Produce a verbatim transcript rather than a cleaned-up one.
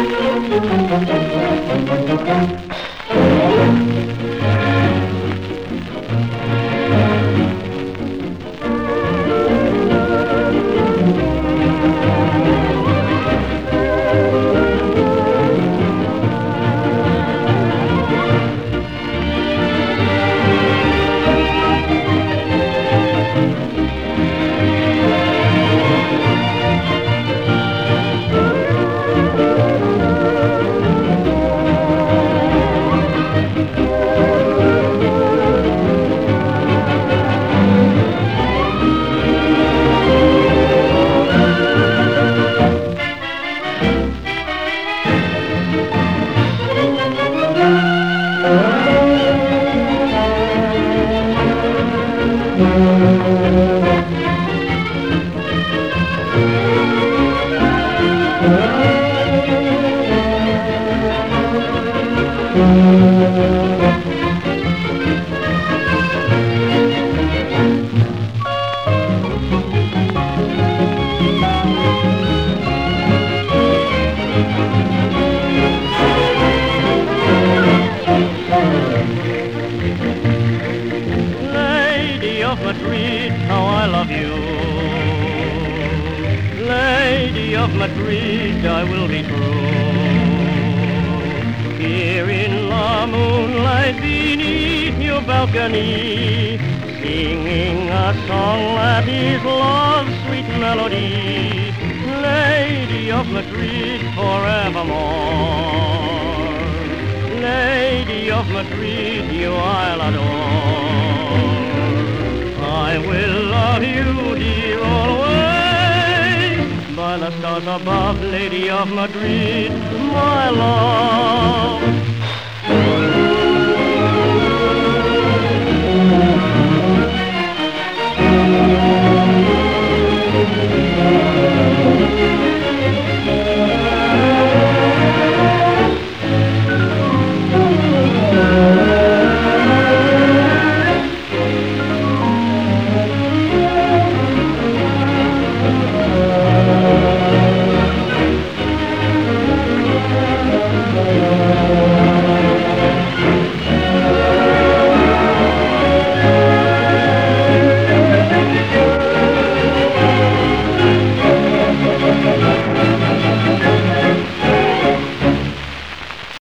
Lady of Madrid, how I love you. Lady of Madrid, I will be true. Here in the moonlight beneath your balcony, singing a song that is love's sweet melody. Lady of Madrid, forevermore. Lady of Madrid, you I'll adore. I will love you, dear, always, by the stars above, Lady of Madrid, my love.